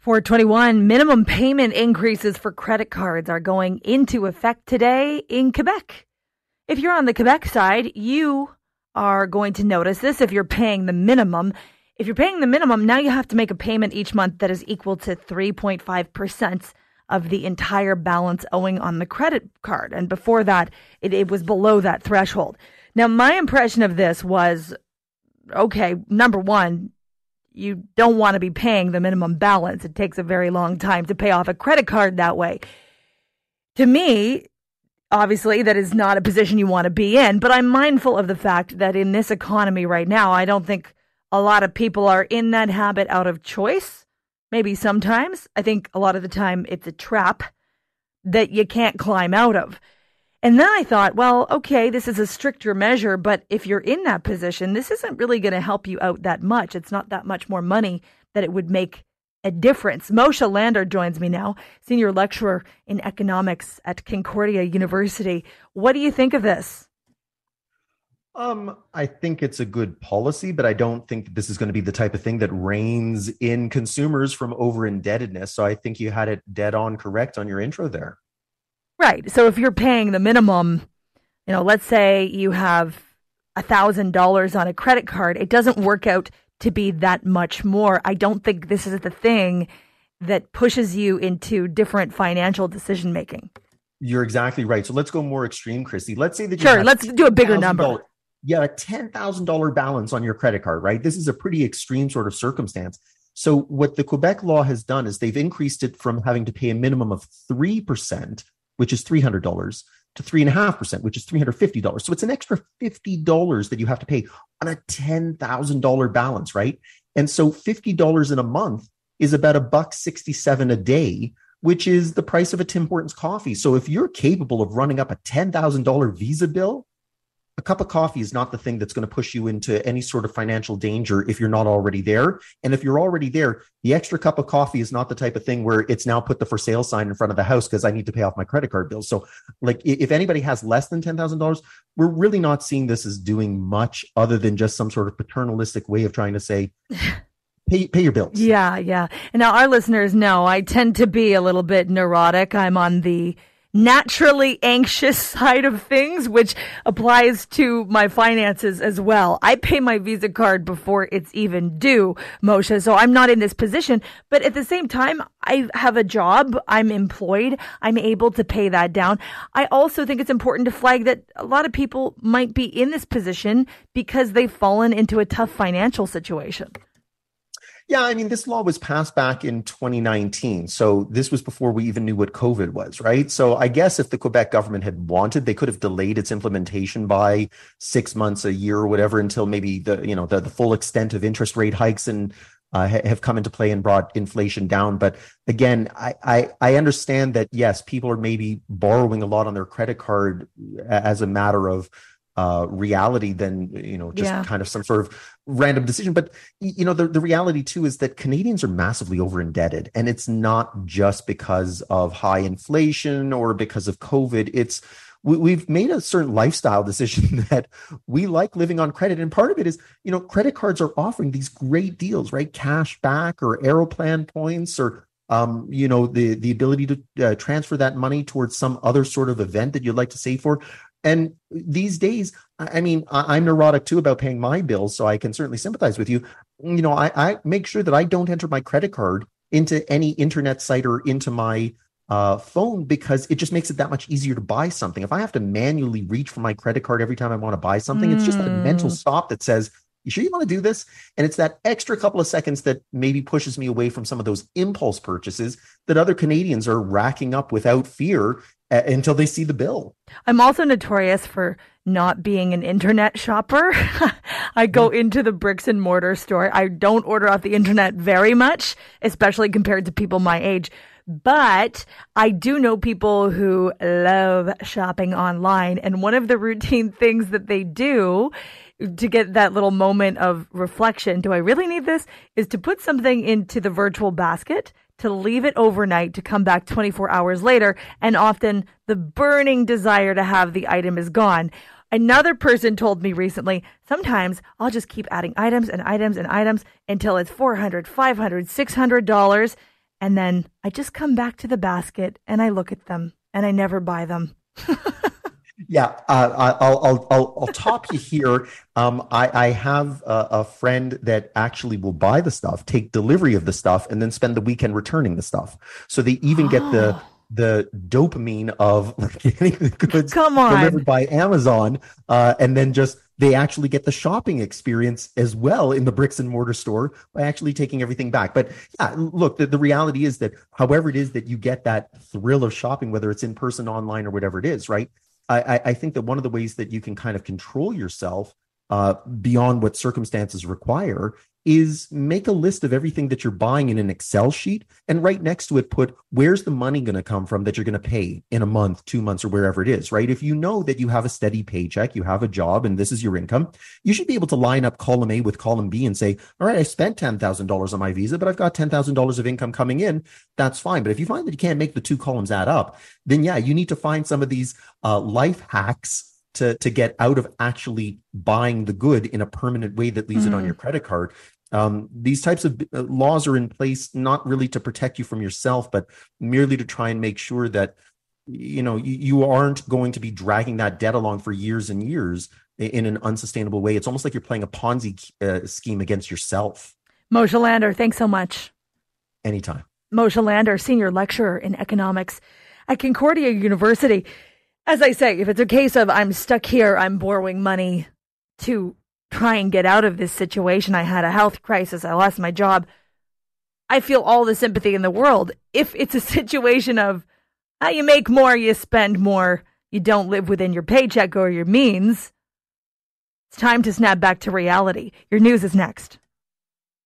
421 minimum payment increases for credit cards are going into effect today in Quebec. If you're on the Quebec side, you are going to notice this if you're paying the minimum. If you're paying the minimum, now you have to make a payment each month that is equal to 3.5% of the entire balance owing on the credit card. And before that, it was below that threshold. Now, my impression of this was, okay, number one, you don't want to be paying the minimum balance. It takes a very long time to pay off a credit card that way. To me, obviously, that is not a position you want to be in, but I'm mindful of the fact that in this economy right now, I don't think a lot of people are in that habit out of choice. Maybe sometimes. I think a lot of the time it's a trap that you can't climb out of. And then I thought, well, okay, this is a stricter measure, but if you're in that position, this isn't really going to help you out that much. It's not that much more money that it would make a difference. Moshe Lander joins me now, senior lecturer in economics at Concordia University. What do you think of this? I think it's a good policy, but I don't think this is going to be the type of thing that reins in consumers from over-indebtedness. So I think you had it dead on correct on your intro there. Right. So if you're paying the minimum, let's say you have $1,000 on a credit card, it doesn't work out to be that much more. I don't think this is the thing that pushes you into different financial decision making. You're exactly right. So let's go more extreme, Christy. Let's say that let's do a bigger number. Yeah, a $10,000 balance on your credit card, right? This is a pretty extreme sort of circumstance. So what the Quebec law has done is they've increased it from having to pay a minimum of 3%, which is $300, to 3.5%, which is $350. So it's an extra $50 that you have to pay on a $10,000 balance, right? And so $50 in a month is about $1.67 a day, which is the price of a Tim Hortons coffee. So if you're capable of running up a $10,000 Visa bill, a cup of coffee is not the thing that's going to push you into any sort of financial danger if you're not already there. And if you're already there, the extra cup of coffee is not the type of thing where it's now put the for sale sign in front of the house because I need to pay off my credit card bill. So like if anybody has less than $10,000, we're really not seeing this as doing much other than just some sort of paternalistic way of trying to say, pay your bills. Yeah. And now our listeners know I tend to be a little bit neurotic. I'm on the naturally anxious side of things, which applies to my finances as well. I pay my Visa card before it's even due, Moshe, so I'm not in this position. But at the same time, I have a job. I'm employed. I'm able to pay that down. I also think it's important to flag that a lot of people might be in this position because they've fallen into a tough financial situation. Yeah, I mean, this law was passed back in 2019. So this was before we even knew what COVID was, right? So I guess if the Quebec government had wanted, they could have delayed its implementation by 6 months, a year, or whatever, until maybe the full extent of interest rate hikes and have come into play and brought inflation down. But again, I understand that, yes, people are maybe borrowing a lot on their credit card as a matter of reality than, kind of some sort of random decision. But, the reality too is that Canadians are massively over indebted, and it's not just because of high inflation or because of COVID. We've made a certain lifestyle decision that we like living on credit. And part of it is, credit cards are offering these great deals, right? Cash back or Aeroplan points or the ability to transfer that money towards some other sort of event that you'd like to save for. And these days, I mean, I'm neurotic too about paying my bills, so I can certainly sympathize with you. I make sure that I don't enter my credit card into any internet site or into my phone because it just makes it that much easier to buy something. If I have to manually reach for my credit card every time I want to buy something, it's just that mental stop that says, you sure you want to do this? And it's that extra couple of seconds that maybe pushes me away from some of those impulse purchases that other Canadians are racking up without fear until they see the bill. I'm also notorious for not being an internet shopper. I go into the bricks and mortar store. I don't order off the internet very much, especially compared to people my age. But I do know people who love shopping online. And one of the routine things that they do to get that little moment of reflection, do I really need this, is to put something into the virtual basket, to leave it overnight, to come back 24 hours later, and often the burning desire to have the item is gone. Another person told me recently, sometimes I'll just keep adding items and items and items until it's $400, $500, $600, And then I just come back to the basket and I look at them and I never buy them. Yeah, I'll top you here. I have a friend that actually will buy the stuff, take delivery of the stuff, and then spend the weekend returning the stuff. So they even get the dopamine of getting the goods delivered by Amazon, and then just they actually get the shopping experience as well in the bricks and mortar store by actually taking everything back. But yeah, look, the reality is that however it is that you get that thrill of shopping, whether it's in person, online, or whatever it is, right? I think that one of the ways that you can kind of control yourself beyond what circumstances require is make a list of everything that you're buying in an Excel sheet, and right next to it put where's the money going to come from that you're going to pay in a month, 2 months, or wherever it is, right? If you know that you have a steady paycheck, you have a job, and this is your income, you should be able to line up column A with column B and say, all right, I spent $10,000 on my visa, but I've got $10,000 of income coming in. That's fine. But if you find that you can't make the two columns add up, then yeah, you need to find some of these life hacks to get out of actually buying the good in a permanent way that leaves it on your credit card. These types of laws are in place not really to protect you from yourself, but merely to try and make sure that you aren't going to be dragging that debt along for years and years in an unsustainable way. It's almost like you're playing a Ponzi scheme against yourself. Moshe Lander, thanks so much. Anytime. Moshe Lander, senior lecturer in economics at Concordia University. As I say, if it's a case of I'm stuck here, I'm borrowing money to try and get out of this situation. I had a health crisis. I lost my job. I feel all the sympathy in the world. If it's a situation of you make more, you spend more, you don't live within your paycheck or your means, it's time to snap back to reality. Your news is next.